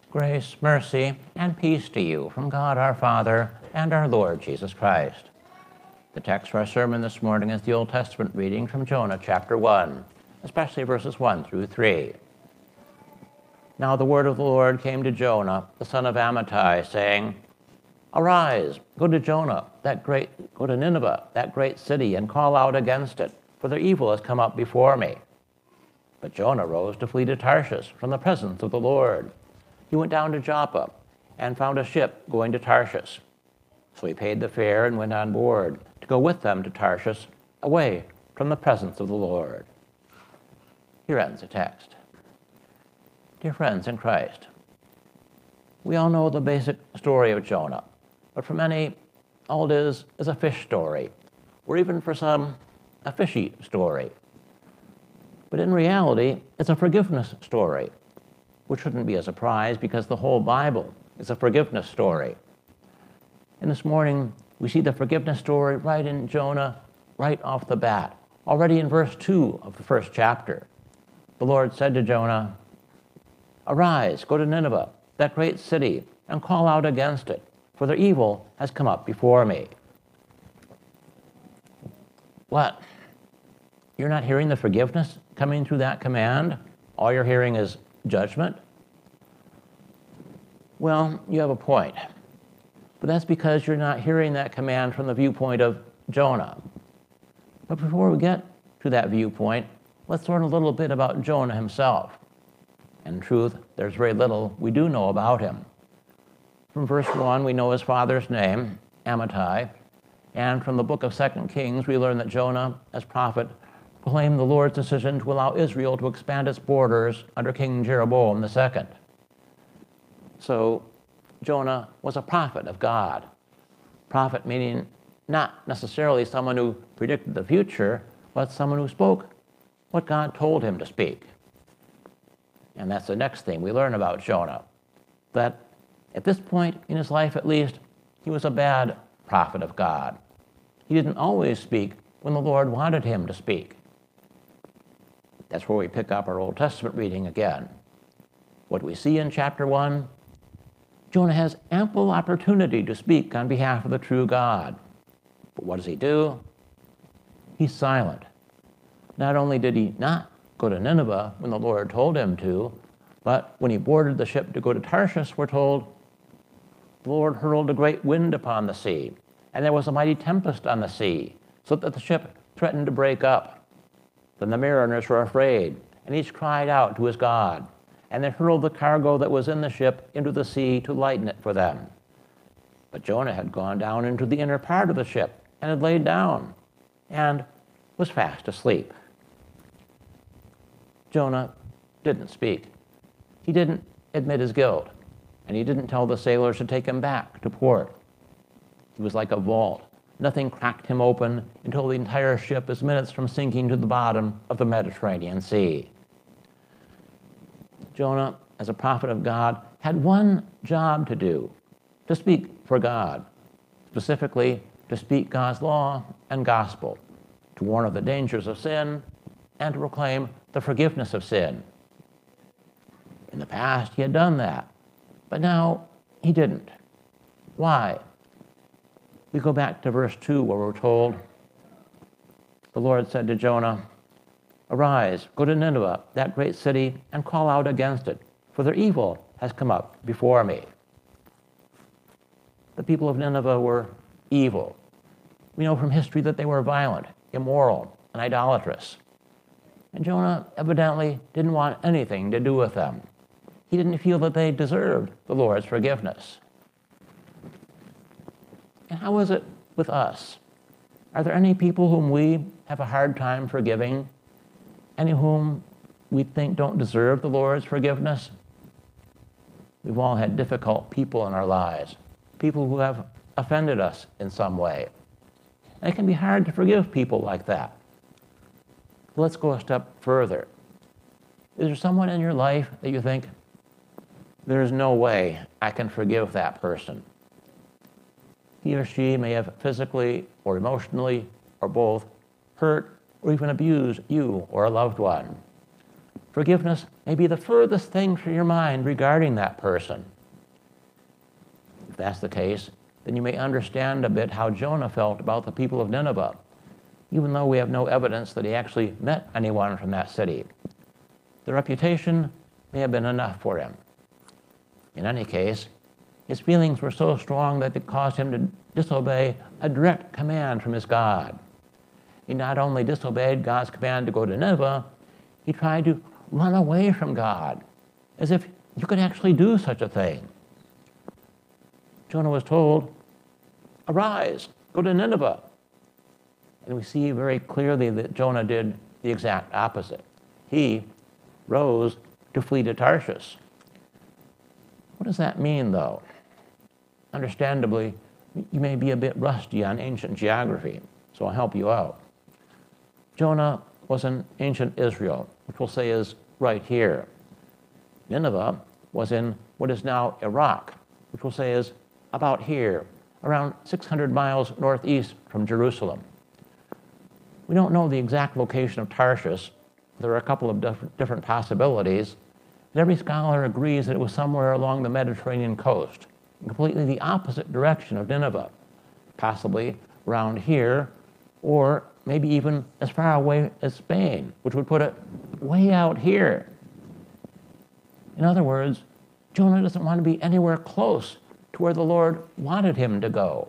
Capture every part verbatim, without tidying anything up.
Grace, mercy, and peace to you from God our Father and our Lord Jesus Christ. The text for our sermon this morning is the Old Testament reading from Jonah chapter one, especially verses one through three. Now the word of the Lord came to Jonah, the son of Amittai, saying, Arise, go to Jonah, that great, go to Nineveh, that great city, and call out against it, for their evil has come up before me. But Jonah rose to flee to Tarshish from the presence of the Lord. He went down to Joppa and found a ship going to Tarshish. So he paid the fare and went on board to go with them to Tarshish, away from the presence of the Lord. Here ends the text. Dear friends in Christ, we all know the basic story of Jonah, but for many, all it is is a fish story, or even for some, a fishy story. But in reality, it's a forgiveness story, which shouldn't be a surprise because the whole Bible is a forgiveness story. And this morning, we see the forgiveness story right in Jonah, right off the bat. Already in verse two of the first chapter, the Lord said to Jonah, Arise, go to Nineveh, that great city, and call out against it, for their evil has come up before me. What? You're not hearing the forgiveness coming through that command? All you're hearing is judgment? Well, you have a point. But that's because you're not hearing that command from the viewpoint of Jonah. But before we get to that viewpoint, let's learn a little bit about Jonah himself. In truth, there's very little we do know about him. From verse one, we know his father's name, Amittai, and from the book of Second Kings, we learn that Jonah, as prophet, proclaimed the Lord's decision to allow Israel to expand its borders under King Jeroboam the Second. So Jonah was a prophet of God. Prophet meaning not necessarily someone who predicted the future, but someone who spoke what God told him to speak. And that's the next thing we learn about Jonah, that at this point in his life at least, he was a bad prophet of God. He didn't always speak when the Lord wanted him to speak. That's where we pick up our Old Testament reading again. What we see in chapter one, Jonah has ample opportunity to speak on behalf of the true God. But what does he do? He's silent. Not only did he not go to Nineveh when the Lord told him to, but when he boarded the ship to go to Tarshish, we're told, the Lord hurled a great wind upon the sea, and there was a mighty tempest on the sea, so that the ship threatened to break up. Then the mariners were afraid, and each cried out to his God, and they hurled the cargo that was in the ship into the sea to lighten it for them. But Jonah had gone down into the inner part of the ship, and had laid down, and was fast asleep. Jonah didn't speak. He didn't admit his guilt, and he didn't tell the sailors to take him back to port. He was like a vault. Nothing cracked him open until the entire ship is minutes from sinking to the bottom of the Mediterranean Sea. Jonah, as a prophet of God, had one job to do, to speak for God, specifically to speak God's law and gospel, to warn of the dangers of sin, and to proclaim the forgiveness of sin. In the past, he had done that, but now he didn't. Why? We go back to verse two where we're told, the Lord said to Jonah, Arise, go to Nineveh, that great city, and call out against it, for their evil has come up before me. The people of Nineveh were evil. We know from history that they were violent, immoral, and idolatrous. And Jonah evidently didn't want anything to do with them. He didn't feel that they deserved the Lord's forgiveness. And how is it with us? Are there any people whom we have a hard time forgiving? Any whom we think don't deserve the Lord's forgiveness? We've all had difficult people in our lives, people who have offended us in some way. And it can be hard to forgive people like that. Let's go a step further. Is there someone in your life that you think, there's no way I can forgive that person? He or she may have physically or emotionally or both hurt or even abused you or a loved one. Forgiveness may be the furthest thing from your mind regarding that person. If that's the case, then you may understand a bit how Jonah felt about the people of Nineveh, even though we have no evidence that he actually met anyone from that city. The reputation may have been enough for him. In any case, his feelings were so strong that it caused him to disobey a direct command from his God. He not only disobeyed God's command to go to Nineveh, he tried to run away from God, as if you could actually do such a thing. Jonah was told, "Arise, go to Nineveh." And we see very clearly that Jonah did the exact opposite. He rose to flee to Tarshish. What does that mean, though? Understandably, you may be a bit rusty on ancient geography, so I'll help you out. Jonah was in ancient Israel, which we'll say is right here. Nineveh was in what is now Iraq, which we'll say is about here, around six hundred miles northeast from Jerusalem. We don't know the exact location of Tarshish. There are a couple of different, different possibilities, but every scholar agrees that it was somewhere along the Mediterranean coast, completely the opposite direction of Nineveh, possibly around here, or maybe even as far away as Spain, which would put it way out here. In other words, Jonah doesn't want to be anywhere close to where the Lord wanted him to go.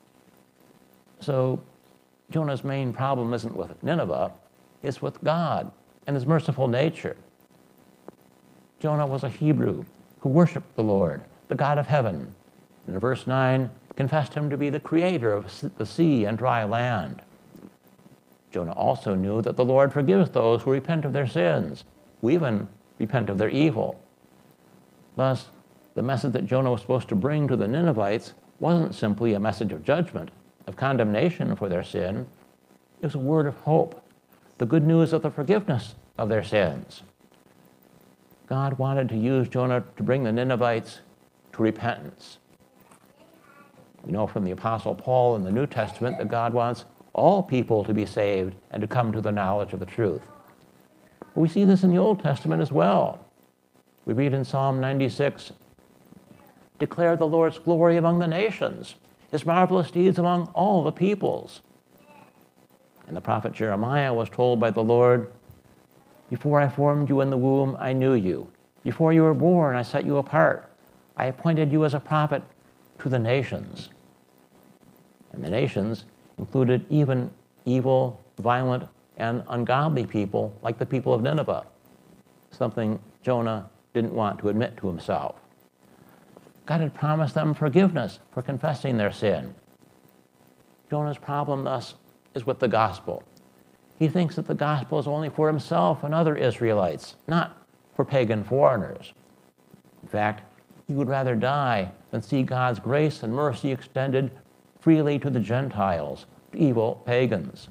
So Jonah's main problem isn't with Nineveh, it's with God and his merciful nature. Jonah was a Hebrew who worshiped the Lord, the God of heaven, and in verse nine, confessed him to be the creator of the sea and dry land. Jonah also knew that the Lord forgives those who repent of their sins, who even repent of their evil. Thus, the message that Jonah was supposed to bring to the Ninevites wasn't simply a message of judgment, of condemnation for their sin. It was a word of hope, the good news of the forgiveness of their sins. God wanted to use Jonah to bring the Ninevites to repentance. We know from the Apostle Paul in the New Testament that God wants all people to be saved and to come to the knowledge of the truth. But we see this in the Old Testament as well. We read in Psalm ninety-six, "Declare the Lord's glory among the nations, his marvelous deeds among all the peoples." And the prophet Jeremiah was told by the Lord, "Before I formed you in the womb, I knew you. Before you were born, I set you apart. I appointed you as a prophet to the nations." And the nations included even evil, violent, and ungodly people like the people of Nineveh, something Jonah didn't want to admit to himself. God had promised them forgiveness for confessing their sin. Jonah's problem, thus, is with the gospel. He thinks that the gospel is only for himself and other Israelites, not for pagan foreigners. In fact, he would rather die than see God's grace and mercy extended freely to the Gentiles, to evil pagans.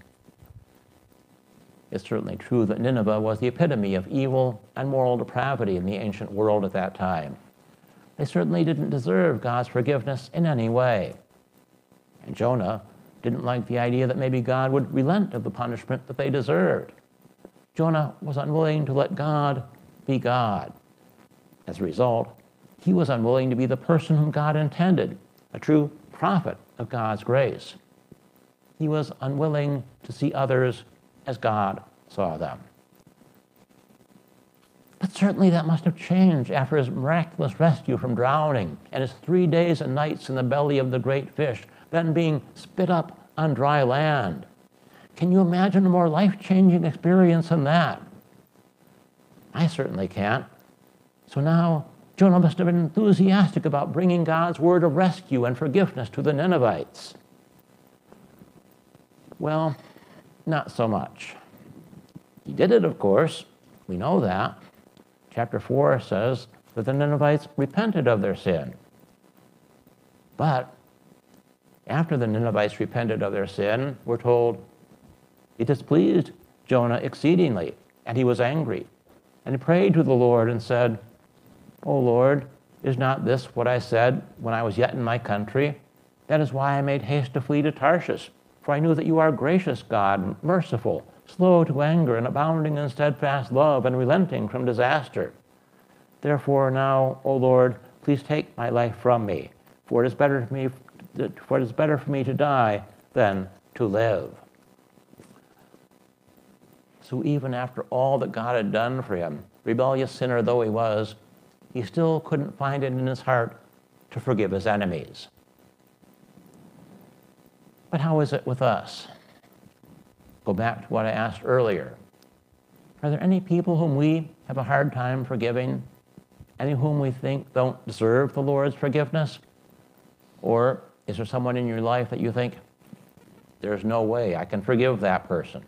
It's certainly true that Nineveh was the epitome of evil and moral depravity in the ancient world at that time. They certainly didn't deserve God's forgiveness in any way. And Jonah didn't like the idea that maybe God would relent of the punishment that they deserved. Jonah was unwilling to let God be God. As a result, he was unwilling to be the person whom God intended, a true prophet of God's grace. He was unwilling to see others as God saw them. But certainly that must have changed after his miraculous rescue from drowning and his three days and nights in the belly of the great fish, then being spit up on dry land. Can you imagine a more life-changing experience than that? I certainly can't. So now Jonah must have been enthusiastic about bringing God's word of rescue and forgiveness to the Ninevites. Well, not so much. He did it, of course. We know that. Chapter four says that the Ninevites repented of their sin. But after the Ninevites repented of their sin, we're told, it displeased Jonah exceedingly, and he was angry. And he prayed to the Lord and said, "O Lord, is not this what I said when I was yet in my country? That is why I made haste to flee to Tarshish, for I knew that you are gracious God, merciful, slow to anger and abounding in steadfast love and relenting from disaster. Therefore now, O Lord, please take my life from me, for it is better for me, for it is better for me to die than to live. So even after all that God had done for him, rebellious sinner though he was, he still couldn't find it in his heart to forgive his enemies. But how is it with us? Go back to what I asked earlier. Are there any people whom we have a hard time forgiving? Any whom we think don't deserve the Lord's forgiveness? Or is there someone in your life that you think, there's no way I can forgive that person?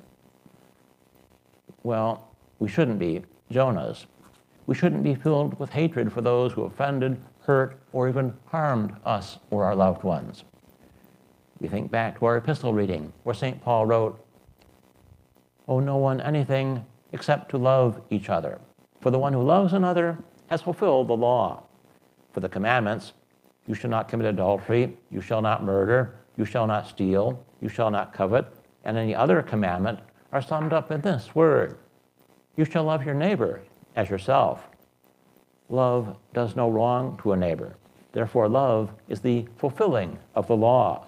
Well, we shouldn't be Jonahs. We shouldn't be filled with hatred for those who offended, hurt, or even harmed us or our loved ones. We think back to our epistle reading, where Saint Paul wrote, "Owe no one anything except to love each other. For the one who loves another has fulfilled the law. For the commandments, you shall not commit adultery, you shall not murder, you shall not steal, you shall not covet, and any other commandment are summed up in this word: you shall love your neighbor as yourself. Love does no wrong to a neighbor. Therefore, love is the fulfilling of the law."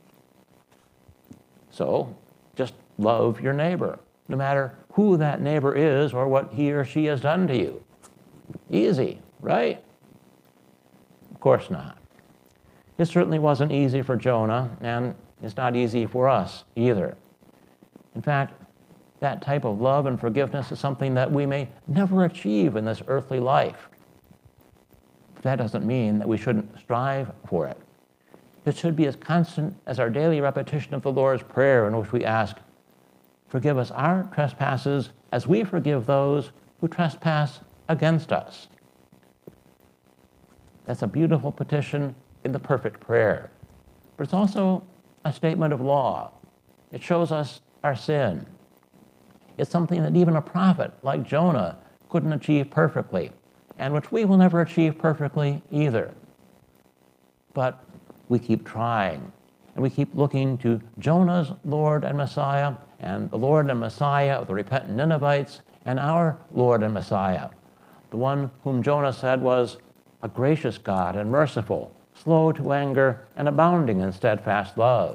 So, just love your neighbor, no matter who that neighbor is or what he or she has done to you. Easy, right? Of course not. It certainly wasn't easy for Jonah, and it's not easy for us either. In fact, that type of love and forgiveness is something that we may never achieve in this earthly life. But that doesn't mean that we shouldn't strive for it. It should be as constant as our daily repetition of the Lord's Prayer, in which we ask, "Forgive us our trespasses as we forgive those who trespass against us." That's a beautiful petition in the perfect prayer. But it's also a statement of law. It shows us our sin. It's something that even a prophet like Jonah couldn't achieve perfectly, and which we will never achieve perfectly either. But we keep trying, and we keep looking to Jonah's Lord and Messiah, and the Lord and Messiah of the repentant Ninevites, and our Lord and Messiah, the one whom Jonah said was a gracious God and merciful, slow to anger, and abounding in steadfast love.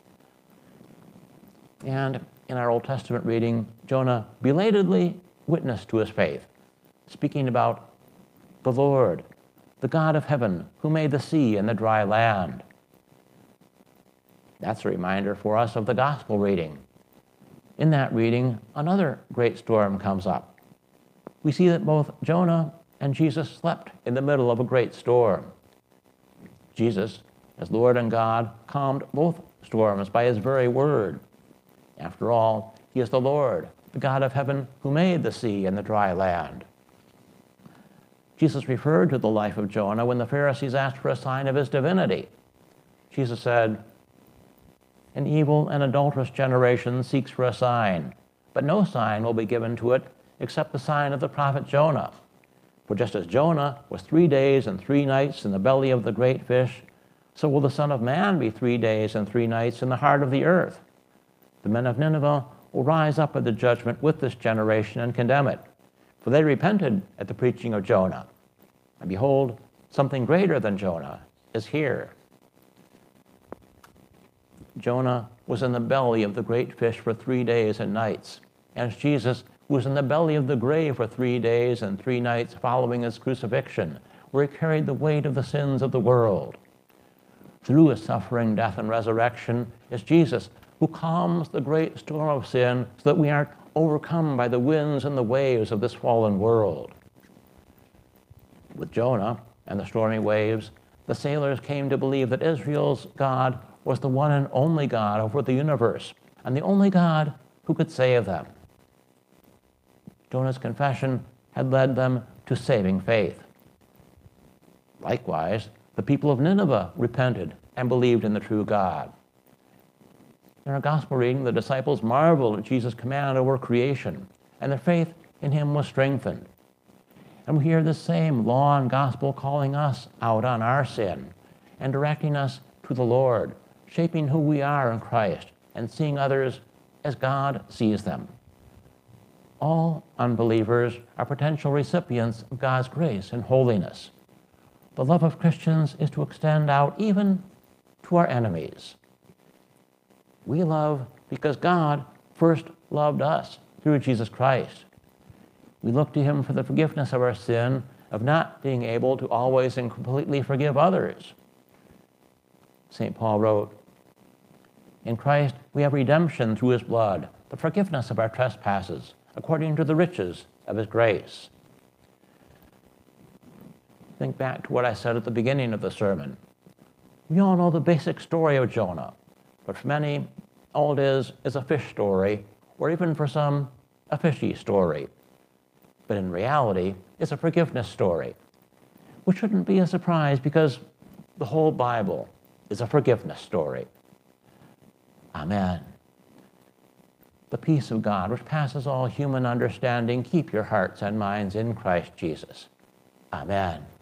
And in our Old Testament reading, Jonah belatedly witnessed to his faith, speaking about the Lord, the God of heaven, who made the sea and the dry land. That's a reminder for us of the gospel reading. In that reading, another great storm comes up. We see that both Jonah and Jesus slept in the middle of a great storm. Jesus, as Lord and God, calmed both storms by his very word. After all, he is the Lord, the God of heaven, who made the sea and the dry land. Jesus referred to the life of Jonah when the Pharisees asked for a sign of his divinity. Jesus said, "An evil and adulterous generation seeks for a sign, but no sign will be given to it except the sign of the prophet Jonah. For just as Jonah was three days and three nights in the belly of the great fish, so will the Son of Man be three days and three nights in the heart of the earth. The men of Nineveh will rise up at the judgment with this generation and condemn it, for they repented at the preaching of Jonah. And behold, something greater than Jonah is here." Jonah was in the belly of the great fish for three days and nights, as Jesus was in the belly of the grave for three days and three nights following his crucifixion, where he carried the weight of the sins of the world. Through his suffering, death, and resurrection is Jesus, who calms the great storm of sin so that we aren't overcome by the winds and the waves of this fallen world. With Jonah and the stormy waves, the sailors came to believe that Israel's God was the one and only God over the universe, and the only God who could save them. Jonah's confession had led them to saving faith. Likewise, the people of Nineveh repented and believed in the true God. In our gospel reading, the disciples marveled at Jesus' command over creation, and their faith in him was strengthened. And we hear the same law and gospel calling us out on our sin and directing us to the Lord, shaping who we are in Christ and seeing others as God sees them, All unbelievers are potential recipients of God's grace and holiness. The love of Christians is to extend out even to our enemies. We love because God first loved us through Jesus Christ. We look to him for the forgiveness of our sin, of not being able to always and completely forgive others. Saint Paul wrote, "In Christ we have redemption through his blood, the forgiveness of our trespasses, according to the riches of his grace." Think back to what I said at the beginning of the sermon. We all know the basic story of Jonah, but for many, all it is is a fish story, or even for some, a fishy story. But in reality, it's a forgiveness story, which shouldn't be a surprise because the whole Bible is a forgiveness story. Amen. The peace of God, which passes all human understanding, keep your hearts and minds in Christ Jesus. Amen.